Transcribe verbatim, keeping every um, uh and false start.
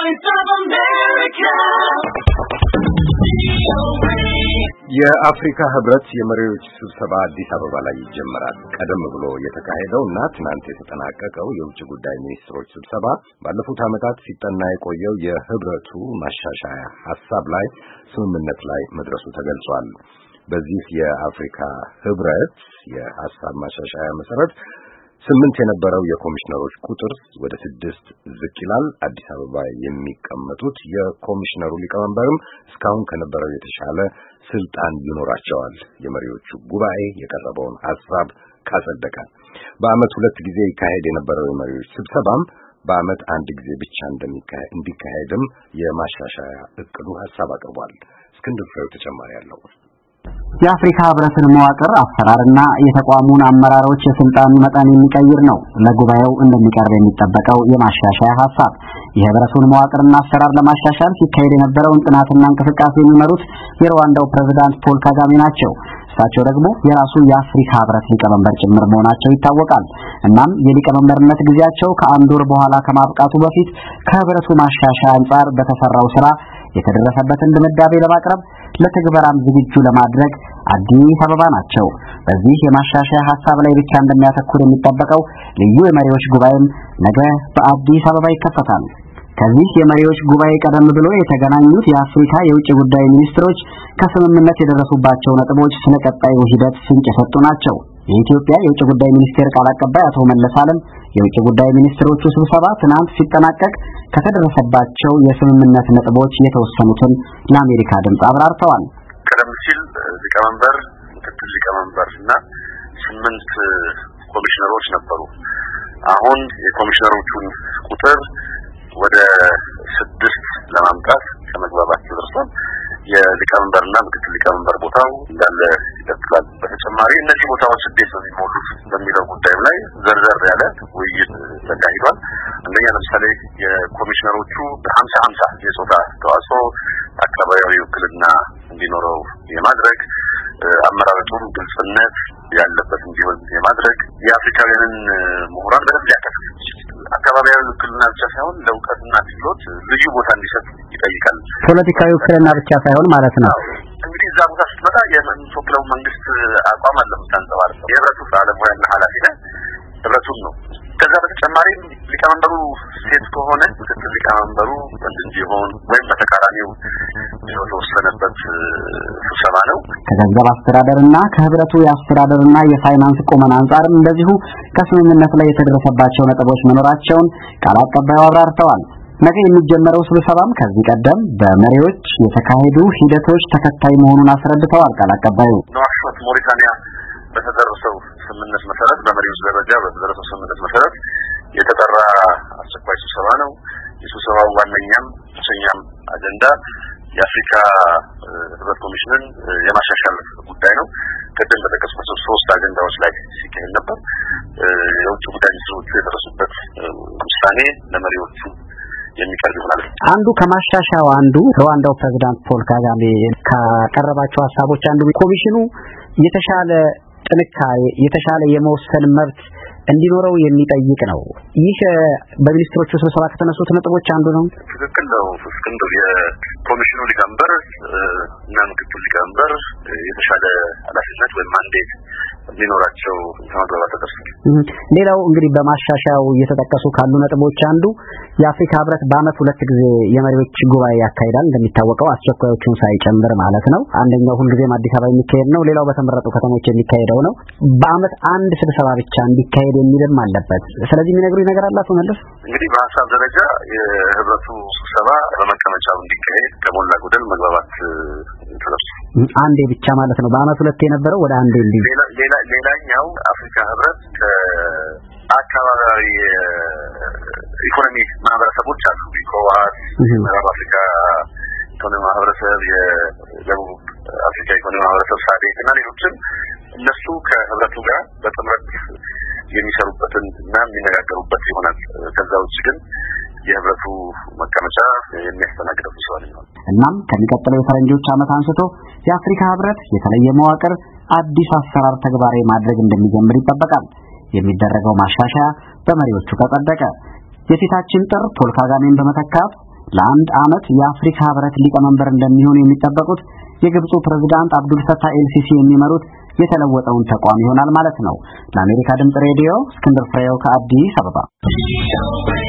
Voice of America. የአፍሪካ ህብረት የመሪዎች ስብሰባ አዲስ አበባ ላይ ይጀምራል። ቀደም ብሎ የተካሄደውና ትናንት የተጠናቀቀው የውጭ ጉዳይ ሚኒስትሮች ስብሰባ ባለፉት ዓመታት ሲጠና የቆየው የህብረቱ ማሻሻያ ሐሳብ ላይ ስምምነት ላይ መድረሱ ተገልጿል። በዚህ የአፍሪካ ህብረት የሐሳብ ማሻሻያ መሰረት ስምንት የነበረው የኮሚሽነሮች ቁጥር ወደ ስድስት ዝቅ ይላል። አዲስ አበባ የሚቀመጡት የኮሚሽነሩ ሊቀመንበርም እስካሁን ከነበረው የተሻለ ስልጣን ይኖራቸዋል። የመሪዎቹ ጉባኤ የቀረበውን ሐሳብ ካጸደቀ በአመት ሁለት ጊዜ ይካሄድ የነበረው የመሪዎች ስብሰባም በአመት አንድ ጊዜ ብቻ እንደሚካሄድ እንዲካሄድም የማሻሻያ እቅዱ ሐሳብ አቅርቧል። እስክንድር ፍሬው ተጨማሪ ያለው የአፍሪካ ህብረትን መዋቅር አሰራርና የተቋሙን አመራሮች የስልጣን መጠን የሚቀይር ነው ለጉባኤው እንደሚቀርብ የሚጠበቀው የማሻሻያ ሐሳብ። የህብረቱን መዋቅርና አሰራር ለማሻሻል ሲካሄድ የነበረውን ጥናትና እንቅስቃሴ የሚመሩት የሩዋንዳው ፕሬዝዳንት ፖል ካጋሜ ናቸው። እሳቸው ደግሞ የራሱ የአፍሪካ ህብረት ሊቀመንበር ጭምር መሆናቸው ይታወቃል። እናም የሊቀመንበርነት ጊዜያቸው ከአንድ ወር በኋላ ከማብቃቱ በፊት ከህብረቱ ማሻሻያ አንጻር በተሰራው ስራ የተደረሰበትን ድምዳሜ ለማቅረብ ለተግባራም ዝግጁ ለማድረግ አዲስ አበባ ናቸው። በዚህ የማሻሻያ ሐሳብ ላይ ብቻ እንደሚያተኩር የሚጠበቀው ልዩ የመሪዎች ጉባኤም ነገ በአዲስ አበባ ይከፈታል። ከዚህ የመሪዎች ጉባኤ ቀደም ብሎ የተገናኙት የአፍሪካ የውጭ ጉዳይ ሚኒስትሮች ከስምምነት የደረሱባቸው ነጥቦች ስለ ቀጣዩ ሂደት ፍንጭ የሰጡ ናቸው። የኢትዮጵያ የውጭ ጉዳይ ሚኒስቴር ቃል አቀባይ አቶ መለስ ዓለም የውጭ ጉዳይ ሚኒስትሮቹ ስብሰባ ትናንት ሲጠናቀቅ ከተደረሰባቸው የስምምነት ነጥቦች የተወሰኑትን ለአሜሪካ ድምጽ አብራርተዋል። ቀደም ሲል ሊቀመንበር፣ ምክትል ሊቀመንበርና ስምንት ኮሚሽነሮች ነበሩ። አሁን የኮሚሽነሮቹን ቁጥር ወደ ስድስት ለማምጣት ከመግባባት ተደርሷል። የሊቀመንበርና ምክትል ሊቀመንበር ቦታው እንዳለ ይቀጥላል። በተጨማሪ እነዚህ ቦታዎች እንዴት ነው የሚሞሉት በሚለው ጉዳይ ላይ ዘርዘር ያለ ውይይት ተካሂዷል። አንደኛ ለምሳሌ የኮሚሽነሮቹ ሀምሳ ሀምሳ የጾታ ተዋጽኦ አካባቢያዊ ውክልና እንዲኖረው የማድረግ አመራረጡን ግልጽነት ያለበት እንዲሆን የማድረግ የአፍሪካውያንን ምሁራን በደንብ ሊያካትት አካባቢያዊ ውክልና ብቻ ሳይሆን ለእውቀትና ክህሎት ልዩ ቦታ እንዲሰጥ ይጠይቃል። ፖለቲካዊ ውክልና ብቻ ሳይሆን ማለት ነው። እንግዲህ እዛ ቦታ ስትመጣ የምንወክለው መንግስት አቋም አለ የምታንጸባርቀው የህብረቱ ባለሙያና ኃላፊ ነህ ህብረቱን ነው። ከዛ በተጨማሪ ሊቀመንበሩ ሴት ከሆነ ምክትል ሊቀመንበሩ ወንድ እንዲሆን ወይም በተቃራኒው የተወሰነበት ስብሰባ ነው። ከገንዘብ አስተዳደርና ከህብረቱ የአስተዳደርና የፋይናንስ ቁመና አንጻርም እንደዚሁ ከስምምነት ላይ የተደረሰባቸው ነጥቦች መኖራቸውን ቃል አቀባዩ አብራርተዋል። ነገ የሚጀመረው ስብሰባም ከዚህ ቀደም በመሪዎች የተካሄዱ ሂደቶች ተከታይ መሆኑን አስረድተዋል ቃል አቀባዩ። ኖርት ሞሪታኒያ በተደረሰው ስምምነት መሰረት በመሪዎች ደረጃ በተደረሰው ስምምነት መሰረት የተጠራ አስቸኳይ ስብሰባ ነው። የስብሰባው ዋነኛም ብቸኛም አጀንዳ የአፍሪካ ህብረት ኮሚሽንን የማሻሻል ጉዳይ ነው። ቀደም በተጠቀሱት ሶስት አጀንዳዎች ላይ ሲካሄድ ነበር። የውጭ ጉዳይ ሚኒስትሮቹ የደረሱበት ውሳኔ ለመሪዎቹ የሚቀርብ ይሆናል። አንዱ ከማሻሻያው አንዱ ሩዋንዳው ፕሬዝዳንት ፖል ካጋሜ ካቀረባቸው ሐሳቦች አንዱ ኮሚሽኑ የተሻለ ጥንካሬ የተሻለ የመወሰን መብት እንዲኖረው የሚጠይቅ ነው። ይህ በሚኒስትሮቹ ስብሰባ ከተነሱት ነጥቦች አንዱ ነው። ትክክል ነው። እስክንድር የኮሚሽኑ ሊቀመንበር እና ምክትል ሊቀመንበር የተሻለ ኃላፊነት ወይም ማንዴት እንዲኖራቸው ተመግባባት ተደርሷል። ሌላው እንግዲህ በማሻሻያው እየተጠቀሱ ካሉ ነጥቦች አንዱ የአፍሪካ ህብረት በአመት ሁለት ጊዜ የመሪዎች ጉባኤ ያካሂዳል። እንደሚታወቀው አስቸኳዮቹን ሳይጨምር ማለት ነው። አንደኛው ሁልጊዜም አዲስ አበባ የሚካሄድ ነው። ሌላው በተመረጡ ከተሞች የሚካሄደው ነው። በአመት አንድ ስብሰባ ብቻ እንዲካሄድ የሚልም አለበት። ስለዚህ የሚነግሩኝ ነገር አለ አቶ መለስ? እንግዲህ በሀሳብ ደረጃ የህብረቱ ስብሰባ በመቀመጫው እንዲካሄድ ከሞላ ጎደል መግባባት ተደርሷል። አንዴ ብቻ ማለት ነው። በአመት ሁለት የነበረው ወደ አንዴ እንዲ ሌላ ሌላኛው አፍሪካ ህብረት ከአካባቢያዊ ኢኮኖሚ ማህበረሰቦች አሉ። ኢኮዋስ፣ ምዕራብ አፍሪካ ኢኮኖሚ ማህበረሰብ፣ የደቡብ አፍሪካ ኢኮኖሚ ማህበረሰብ፣ ሳዴክ እና ሌሎችም እነሱ ከህብረቱ ጋር በጥምረት የሚሰሩበትን እና የሚነጋገሩበት ይሆናል። ከዛ ውጭ ግን የህብረቱ መቀመጫ የሚያስተናግደው ሰው ነው። እናም ከሚቀጥለው የፈረንጆች ዓመት አንስቶ የአፍሪካ ህብረት የተለየ መዋቅር አዲስ አሰራር ተግባራዊ ማድረግ እንደሚጀምር ይጠበቃል። የሚደረገው ማሻሻያ በመሪዎቹ ከጸደቀ የፊታችን ጥር ፖል ካጋሜን በመተካት ለአንድ ዓመት የአፍሪካ ህብረት ሊቀመንበር እንደሚሆኑ የሚጠበቁት የግብፁ ፕሬዝዳንት አብዱል ፈታህ ኤልሲሲ የሚመሩት የተለወጠውን ተቋም ይሆናል ማለት ነው። ለአሜሪካ ድምጽ ሬዲዮ እስክንድር ፍሬው ከአዲስ አበባ